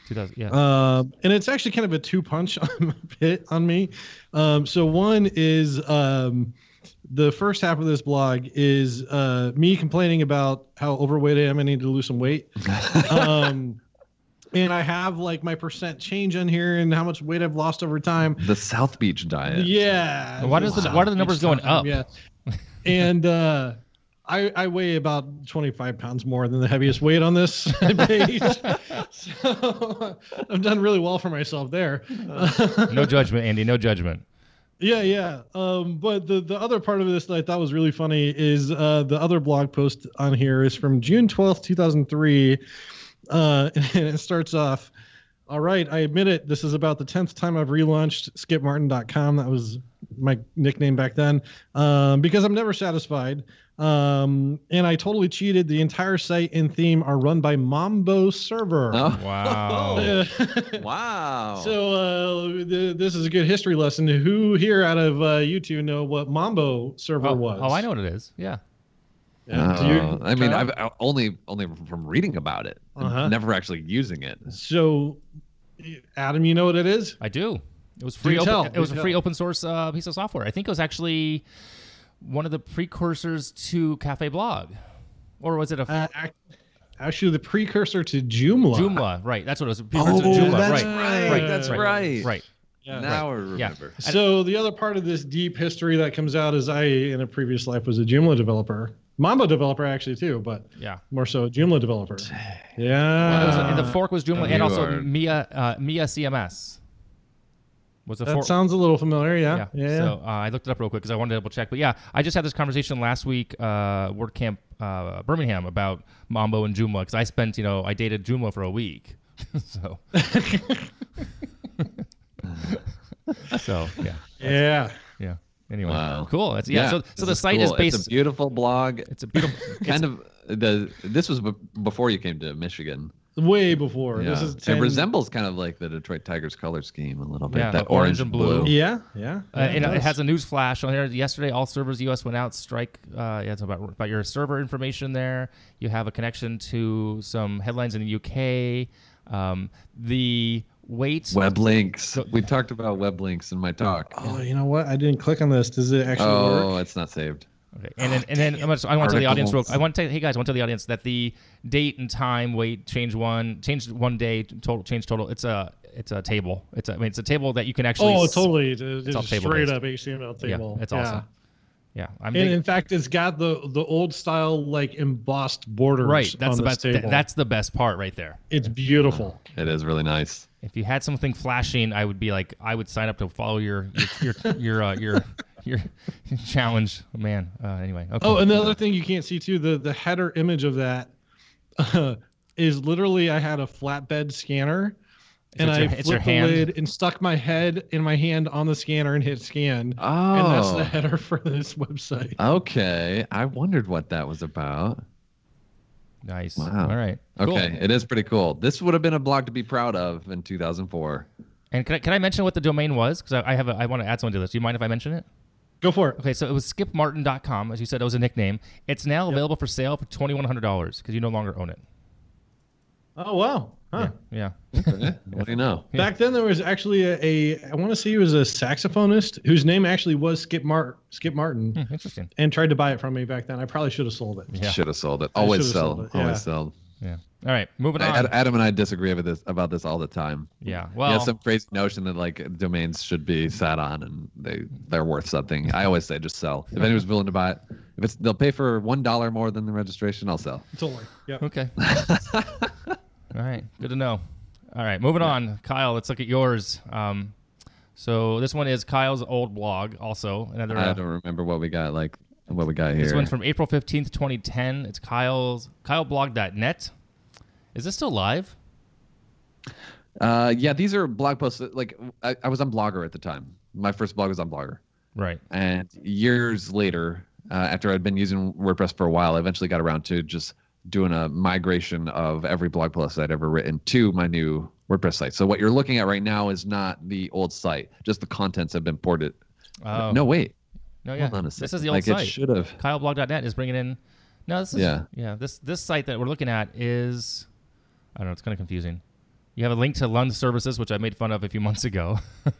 two thousand, yeah. Um, and it's actually kind of a two punch on, hit on me. Um, so one is um, the first half of this blog is uh, me complaining about how overweight I am. I need to lose some weight. um, and I have like my percent change on here and how much weight I've lost over time. The South Beach diet. Yeah. Why does the why are the numbers going up? Yeah. And uh, I, I weigh about twenty-five pounds more than the heaviest weight on this page. So I've done really well for myself there. No judgment, Andy. No judgment. Yeah, yeah. Um, but the, the other part of this that I thought was really funny is uh, the other blog post on here is from June twelfth, two thousand three. Uh, and it starts off, all right, I admit it. This is about the tenth time I've relaunched skip martin dot com. That was my nickname back then, um, because I'm never satisfied. Um, and I totally cheated. The entire site and theme are run by Mambo Server. Oh. Wow. Wow. So uh, th- this is a good history lesson. Who here out of uh, you two know what Mambo Server Oh, was? oh, I know what it is. Yeah. Yeah. Do Uh, you- I mean, Kyle? I've I only only from reading about it, Uh-huh. never actually using it. So, Adam, you know what it is? I do. It was free. Do Open, tell, it was do a free tell. open source uh, piece of software. I think it was actually one of the precursors to Cafe Blog, or was it a Uh, ac- actually, the precursor to Joomla. Joomla? Right. That's what it was. a precursor Oh, to Joomla. that's right. right. Right. That's right. right. Right. Yeah. Now I Yeah. remember. So the other part of this deep history that comes out is I, in a previous life, was a Joomla developer. Mambo developer, actually, too, but Yeah. more so a Joomla developer. Well, Yeah. it was, and the fork was Joomla, You and also are- Mia uh, Mia C M S was the That fork. sounds a little familiar, yeah. Yeah. Yeah. So uh, I looked it up real quick because I wanted to double check. But yeah, I just had this conversation last week, uh, WordCamp uh, Birmingham, about Mambo and Joomla because I spent, you know, I dated Joomla for a week. so. so yeah. yeah. Yeah. Anyway. Wow. Cool. That's yeah. so so this the site cool. is based. It's a beautiful blog. It's a beautiful. kind of the. This was be- before you came to Michigan. Way before. Yeah. This is It ten resembles kind of like the Detroit Tigers color scheme a little bit. Yeah, that the orange and blue. Yeah, yeah. Uh, yeah, and it does. has a news flash on here. Yesterday, all servers U S went out. Strike. Uh, yeah, it's about about your server information there. You have a connection to some headlines in the U K. Um, the weight. Web links. So- we talked about web links in my talk. Oh, you know what? I didn't click on this. Does it actually Oh, work? it's not saved. Okay. And then, and then I'm gonna, I want to tell the audience real. Articles. I want to tell, hey guys, I want to tell the audience that the date and time, weight, change one, change one day, total, change total. It's a, it's a table. It's a, I mean, it's a table that you can actually. Oh, s- totally. It's, it's all straight table-based. up H T M L table. Yeah, it's awesome. Yeah, I'm And big- in fact, it's got the the old style like embossed borders. right. That's on the this best. Table. th- that's the best part right there. it's beautiful. It is really nice. If you had something flashing, I would be like, I would sign up to follow your your your your uh, your, your challenge, man. Uh, anyway, okay. Oh, another thing you can't see too, the the header image of that uh, is literally I had a flatbed scanner, and it's I your- it's your flipped the hand? lid and stuck my head and my hand on the scanner and hit scan. Oh. And that's the header for this website. Okay. I wondered what that was about. Nice. Wow. All right. Cool. Okay. It is pretty cool. This would have been a blog to be proud of in two thousand four. And can I, can I mention what the domain was? Because I, I have a, I want to add something to this. Do you mind if I mention it? Go for it. Okay, so it was skip martin dot com. As you said, it was a nickname. It's now available for sale for twenty-one hundred dollars because you no longer own it. Oh wow. Huh. Yeah. Okay. What do you know? Back then, there was actually a, a I want to say he was a saxophonist whose name actually was Skip Mart Skip Martin, Hmm, interesting. and tried to buy it from me back then. I probably should have sold it. Yeah. Should have sold it. Always should've sell. sold it, yeah. Always sell. Yeah. All right, moving I- on. Ad- Adam and I disagree with this about this all the time. yeah. He Well, has some crazy notion that like domains should be sat on and they they're worth something. I always say just sell. If anyone's willing to buy it, if it's they'll pay for one dollar more than the registration, I'll sell. Totally. Yep. okay. All right. Good to know. All right, moving on. Kyle, let's look at yours. Um, so this one is Kyle's old blog. Also, another. I Uh, don't remember what we got like what we got here. this one's from April fifteenth, twenty ten. It's Kyle's kyleblog dot net. Is this still live? Uh, yeah, these are blog posts. That, like I, I was on Blogger at the time. My first blog was on Blogger, Right. and years later, uh, after I'd been using WordPress for a while, I eventually got around to just doing a migration of every blog post I'd ever written to my new WordPress site. So what you're looking at right now is not the old site; just the contents have been ported. Oh. No, wait. No, yeah. Hold on a This second. is the old like site. It should have. kyleblog dot net is bringing in. No, this is Yeah. yeah. This this site that we're looking at is, I don't know. It's kind of confusing. You have a link to Lund Services, which I made fun of a few months ago.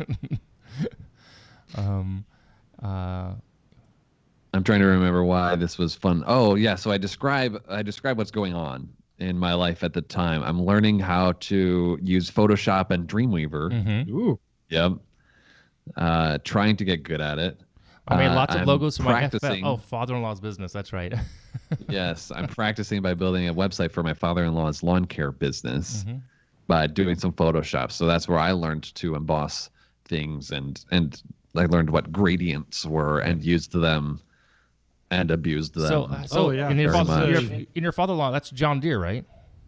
um, uh, I'm trying to remember why this was fun. Oh yeah, so I describe I describe what's going on in my life at the time. I'm learning how to use Photoshop and Dreamweaver. mm-hmm. Ooh. Yep. Uh, trying to get good at it. I made Uh, lots of I'm logos for my F F. practicing. Oh, father-in-law's business. That's right. Yes, I'm practicing by building a website for my father-in-law's lawn care business Mm-hmm. by doing some Photoshop. So that's where I learned to emboss things, and and I learned what gradients were and used them and abused them. So, uh, so Oh, yeah. in, your Very father, much. your, in your father-in-law, that's John Deere, right?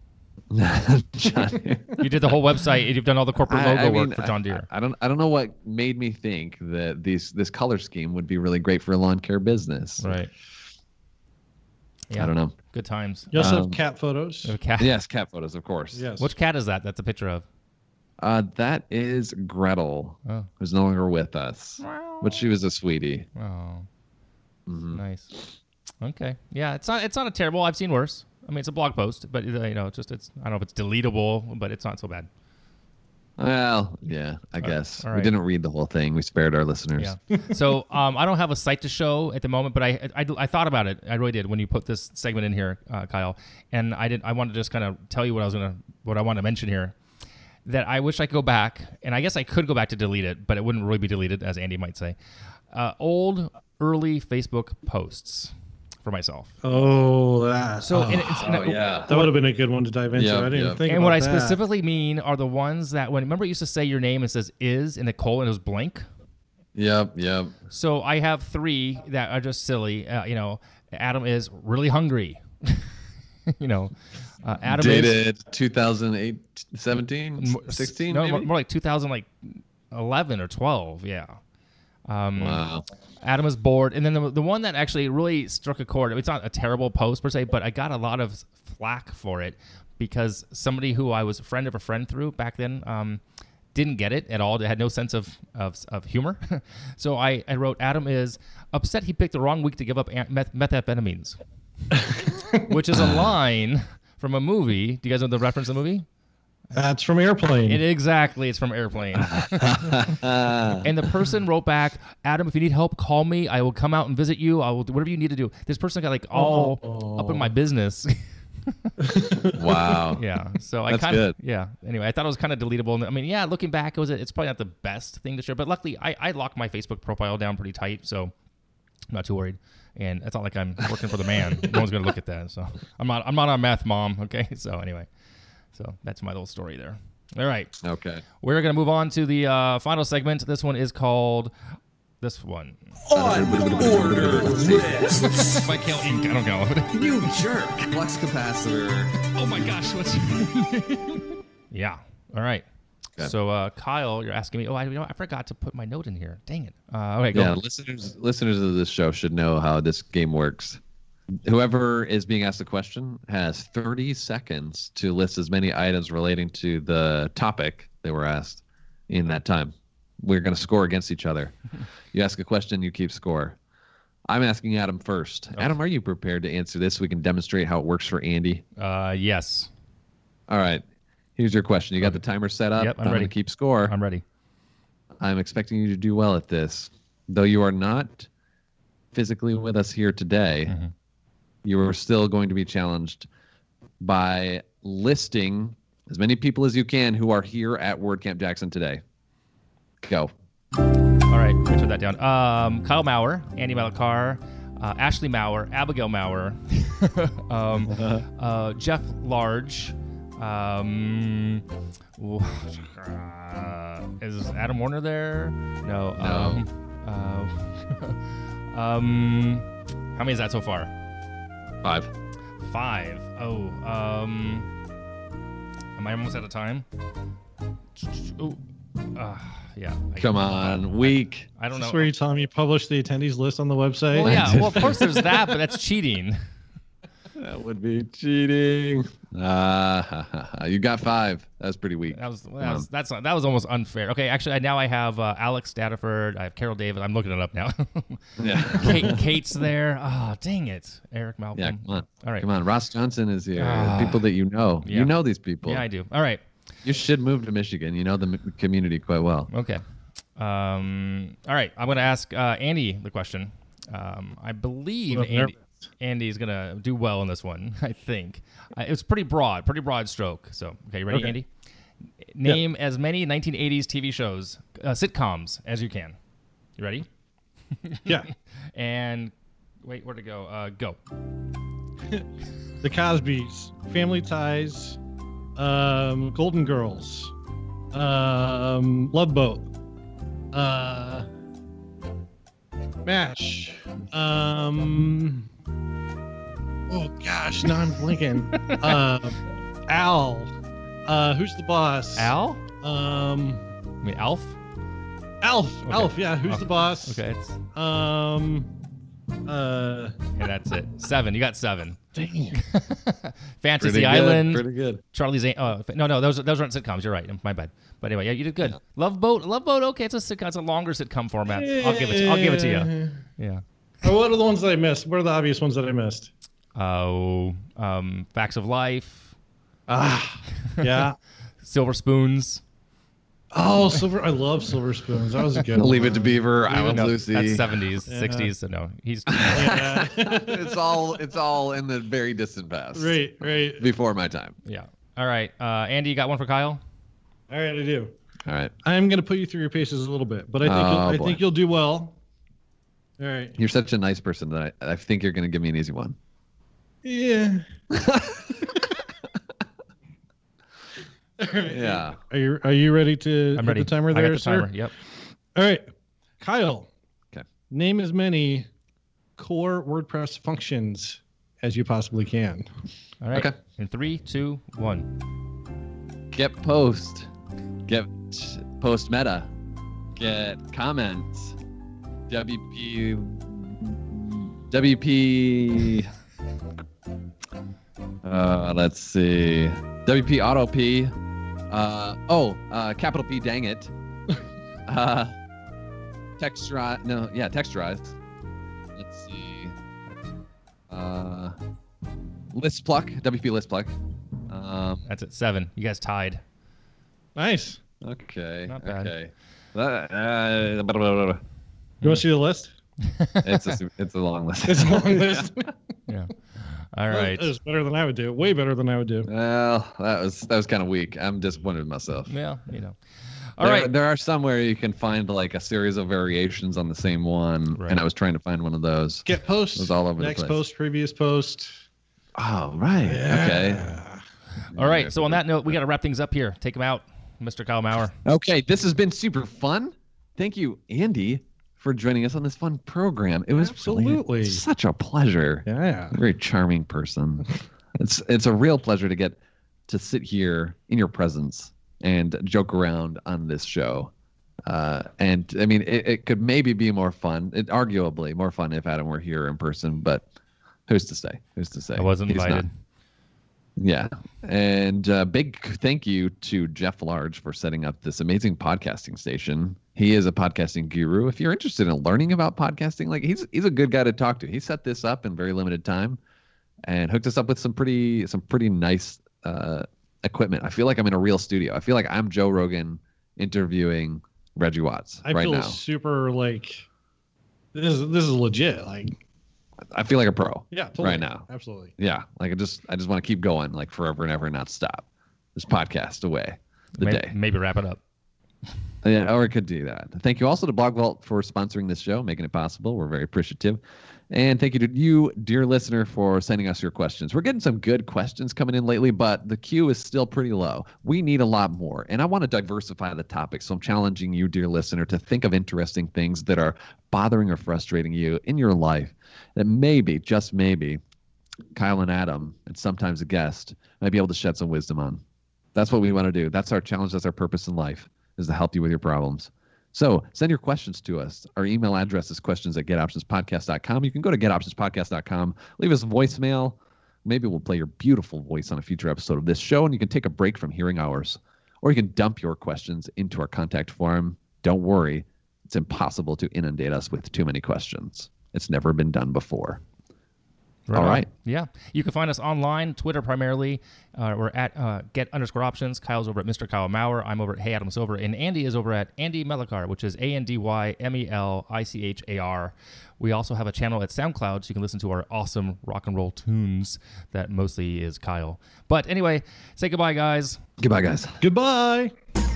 John- You did the whole website. and You've done all the corporate I- logo I mean, work for John Deere. I, I don't I don't know what made me think that these this color scheme would be really great for a lawn care business. Right. Yeah. I don't know. Good times. You also Um, have cat photos. A cat. Yes, cat photos, of course. Yes. Which cat is that? That's a picture of. Uh, that is Gretel, Oh. who's no longer with us, but she was a sweetie. Oh, Mhm. nice. Okay. Yeah, it's not. It's not a terrible. I've seen worse. I mean, it's a blog post, but uh, you know, it's just it's. I don't know if it's deletable, but it's not so bad. Well, yeah, I guess all we right. didn't read the whole thing. We spared our listeners. Yeah. So um, I don't have a site to show at the moment, but I, I I thought about it. I really did when you put this segment in here, uh, Kyle. And I did. I wanted to just kind of tell you what I was gonna, what I want to mention here. That I wish I could go back, and I guess I could go back to delete it, but it wouldn't really be deleted, as Andy might say. Uh, old early Facebook posts for myself. Oh, that. So oh, and it's, and Oh, I- yeah. that would have been a good one to dive into. Yep, I didn't even yep. think And about what I that. specifically mean are the ones that when remember it used to say your name and it says is in the colon, it was blank. Yep, yep. So I have three that are just silly. Uh, you know, Adam is really hungry. you know, uh, Adam is Dated two thousand eight, seventeen, more- sixteen, No, maybe? more, more like two thousand like eleven or twelve. Yeah. Um, Wow. Adam is bored, and then the, the one that actually really struck a chord. It's not a terrible post per se, but I got a lot of flack for it because somebody who I was a friend of a friend through back then um, didn't get it at all. They had no sense of of, of humor. So I, I wrote, Adam is upset he picked the wrong week to give up an- meth- methamphetamines, which is a line from a movie. Do you guys know the reference of the movie? That's from Airplane. It exactly. It's from Airplane. And the person wrote back, Adam, if you need help, call me. I will come out and visit you. I will do whatever you need to do. This person got like all Oh. up in my business. Wow. Yeah. So I That's kind of, good. yeah. Anyway, I thought it was kind of deletable. And I mean, yeah, looking back, it was, it's probably not the best thing to share, but luckily I, I locked my Facebook profile down pretty tight. So I'm not too worried. And it's not like I'm working for the man. No one's going to look at that. So I'm not, I'm not on meth, mom. Okay. So anyway, so that's my little story there. All right. Okay. We're going to move on to the uh, final segment. This one is called this one. Unordered lists. If I count ink, I don't know. You jerk. Flux capacitor. Oh my gosh, what's Yeah. All right. Okay. So uh, Kyle, you're asking me. Oh, I, you know, I forgot to put my note in here. Dang it. Uh, okay, go. Yeah, listeners listeners of this show should know how this game works. Whoever is being asked a question has thirty seconds to list as many items relating to the topic they were asked in that time. We're going to score against each other. You ask a question, you keep score. I'm asking Adam first. Adam, are you prepared to answer this so we can demonstrate how it works for Andy? Uh, yes, All right. Here's your question. You got the timer set up? Yep, I'm I'm ready. going to keep score. I'm ready. I'm expecting you to do well at this. Though you are not physically with us here today, Mhm. you are still going to be challenged by listing as many people as you can who are here at WordCamp Jackson today. Go. All right, let me turn that down. Um, Kyle Maurer, Andy Malakar, uh, Ashley Maurer, Abigail Maurer, um, uh, Jeff Large. Um, w- uh, is Adam Warner there? No. No. Um, uh, um, how many is that so far? Five. Five. Oh. Um, am I almost out of time? Oh. Uh, yeah. I- Come on. Weak. I don't Is know. this where you tell me you publish the attendees list on the website? Well, yeah. Well, of course there's that, but that's cheating. That would be cheating. Uh, you got five. That was pretty weak. That was, that was that's that was almost unfair. Okay, actually, I, now I have uh, Alex Statterford. I have Carol Davis. I'm looking it up now. Yeah. Kate, Kate's there. Oh, dang it, Eric Malcolm. Yeah, come on. All right. Come on. Ross Johnson is here. Ah. People that you know. Yeah. You know these people. Yeah, I do. All right. You should move to Michigan. You know the m- community quite well. Okay. Um, all right. I'm going to ask uh, Andy the question. Um, I believe Well, Andy, Andy's going to do well in this one, I think. Uh, it's pretty broad, pretty broad stroke. So, okay, you ready, Okay. Andy? Name as many nineteen eighties T V shows, uh, sitcoms, as you can. You ready? Yeah. And wait, where to go? Uh, go. The Cosbys, Family Ties, um, Golden Girls, um, Love Boat, uh, MASH. Um, oh gosh, now I'm blinking. uh, Al. Uh, who's the boss? Al? Um, I mean, Alf? Alf. Okay. Alf. Yeah. Who's Alf. the boss? Okay. It's, Um. Uh. and that's it. Seven. You got seven. Dang. Fantasy Pretty good, Island. Pretty good. Charlie's Angels. Oh, no, no, those those aren't sitcoms. You're right. My bad. But anyway, yeah, you did good. Yeah. Love Boat. Love Boat. Okay, it's a sitcom. It's a longer sitcom format. I'll give it. To, I'll give it to you. Yeah. Oh, what are the ones that I missed? What are the obvious ones that I missed? Oh, um, Facts of Life. Ah. Yeah. Silver Spoons. Oh, Silver. I love Silver Spoons. That was a good one. Leave It to Beaver. I Love No, Lucy. that's seventies, Yeah. sixties. So no, he's Yeah. it's all it's all in the very distant past. right. Right. Before my time. yeah. All right, uh, Andy, you got one for Kyle? All right. I do. All right. I'm gonna put you through your paces a little bit, but I think Oh, you'll, I boy. think you'll do well. All right. You're such a nice person that I, I think you're going to give me an easy one. Yeah. All right. Yeah. Are you Are you ready to I'm hit ready. the timer I there, got the sir? timer. Yep. All right, Kyle. Okay. Name as many core WordPress functions as you possibly can. All right. Okay. In three, two, one. Get post. Get post meta. Get comments. W P. W P. Uh, let's see. W P auto P. Uh, oh, uh, capital P, dang it. Uh, texturize. No, yeah, texturize. Let's see. Uh, list pluck. W P list pluck. Um, That's it. Seven. You guys tied. Nice. okay. Not bad. Okay. Uh, uh, blah, blah, blah, blah. You want to see the list? It's a, it's a long list. It's a long list. Yeah. All right. That was better than I would do. Way better than I would do. Well, that was that was kind of weak. I'm disappointed in myself. Well, you know. All there, right. there are some where you can find like a series of variations on the same one, Right. and I was trying to find one of those. Get post. It was all over the next place. post, previous post. Oh, right. Okay. Yeah. All right. So on that note, we got to wrap things up here. Take him out, Mister Kyle Maurer. Okay. This has been super fun. Thank you, Andy, for joining us on this fun program. It was really Absolutely. such a pleasure. Yeah. A very charming person. It's it's a real pleasure to get to sit here in your presence and joke around on this show. Uh, and I mean, it, it could maybe be more fun. It arguably more fun if Adam were here in person, but who's to say? Who's to say? I wasn't He's invited. not. Yeah. And uh, big thank you to Jeff Large for setting up this amazing podcasting station. He is a podcasting guru. If you're interested in learning about podcasting, like he's he's a good guy to talk to. He set this up in very limited time and hooked us up with some pretty some pretty nice uh, equipment. I feel like I'm in a real studio. I feel like I'm Joe Rogan interviewing Reggie Watts I right feel now. super like this is this is legit. Like I feel like a pro. yeah, totally. Right now. Absolutely. Yeah, like I just I just want to keep going like forever and ever and not stop. This podcast away the maybe, day. maybe wrap it up. Yeah, or it could do that. Thank you also to BlogVault for sponsoring this show, making it possible. We're very appreciative. And thank you to you, dear listener, for sending us your questions. We're getting some good questions coming in lately, but the queue is still pretty low. We need a lot more. And I want to diversify the topics. So I'm challenging you, dear listener, to think of interesting things that are bothering or frustrating you in your life that maybe, just maybe, Kyle and Adam, and sometimes a guest, might be able to shed some wisdom on. That's what we want to do. That's our challenge. That's our purpose in life, is to help you with your problems. So send your questions to us. Our email address is questions at get options podcast dot com. You can go to get options podcast dot com, leave us a voicemail. Maybe we'll play your beautiful voice on a future episode of this show, and you can take a break from hearing ours. Or you can dump your questions into our contact form. Don't worry, it's impossible to inundate us with too many questions. It's never been done before. Right All on. right. Yeah. You can find us online, Twitter primarily. Uh, we're at uh, get underscore options. Kyle's over at Mister Kyle Maurer. I'm over at Hey Adam Silver. And Andy is over at Andy Melikar, which is A N D Y M E L I C H A R. We also have a channel at SoundCloud, so you can listen to our awesome rock and roll tunes that mostly is Kyle. But anyway, say goodbye, guys. Goodbye, guys. Goodbye.